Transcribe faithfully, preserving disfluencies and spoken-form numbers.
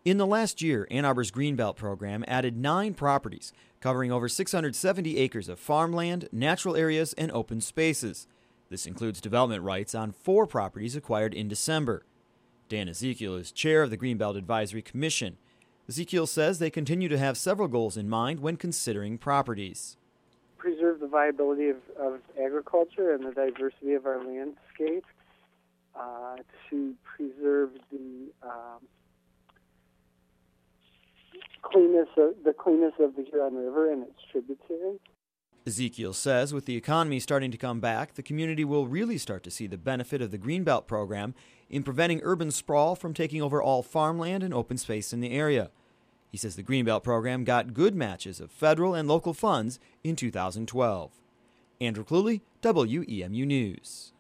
In the last year, Ann Arbor's Greenbelt program added nine properties, covering over six hundred seventy acres of farmland, natural areas, and open spaces. This includes development rights on four properties acquired in December. Dan Ezekiel is chair of the Greenbelt Advisory Commission. Ezekiel says they continue to have several goals in mind when considering properties. Preserve the viability of, of agriculture and the diversity of our landscape, uh, to preserve the um, cleanness of, the cleanness of the Huron River and its tributaries. Ezekiel says with the economy starting to come back, the community will really start to see the benefit of the Greenbelt program in preventing urban sprawl from taking over all farmland and open space in the area. He says the Greenbelt program got good matches of federal and local funds in two thousand twelve. Andrew Cluley, W E M U News.